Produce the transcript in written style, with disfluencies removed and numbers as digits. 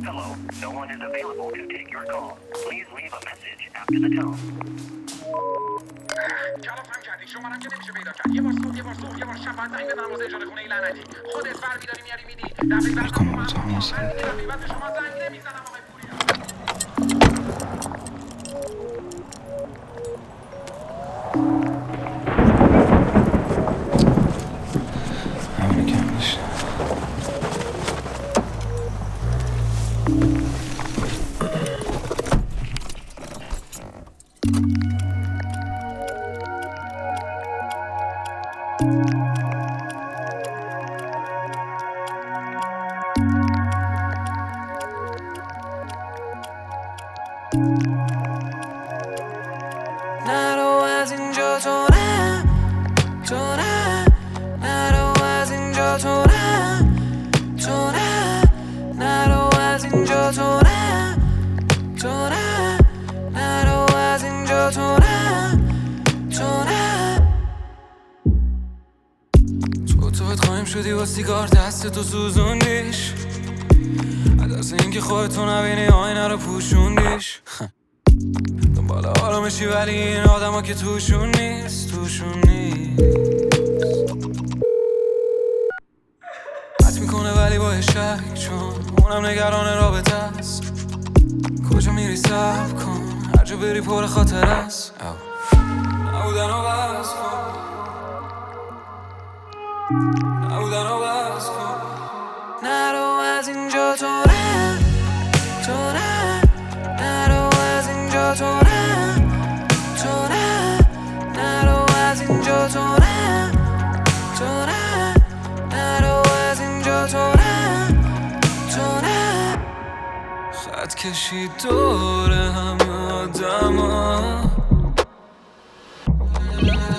Hello, no one is available to take your call. Please leave a message after the tone. کلافم کردی شما هم که نمیشه پیدا کرد. یه بار صبح یه بار شب باید زنگ بزنم واسه اجاره خونه ای لعنتی. خودت برمی‌داری میاری میدی. دفعه بعد شما زنگ نمیزنم آقای پوریا. نرو از اینجا تو نه نرو از اینجا تو نه نرو از اینجا تو نه نرو از اینجا تو نه تو قایم شدی با سیگار دست تو سوزوندیش از اینکه خودتو نبینی آینه رو پوشوندیش دنبال آرامشی ولی این آدم ها که توشون نیست حد میکنه ولی با شک چون اونم نگران رابطه است کجا میری صبر کن هر جا بری پر خاطر است نبودن و بس کن نرو از اینجا تو نه نرو از اینجا تو نه نرو از اینجا تو نه نرو از اینجا تو نه خط کشید دور همه آدم ها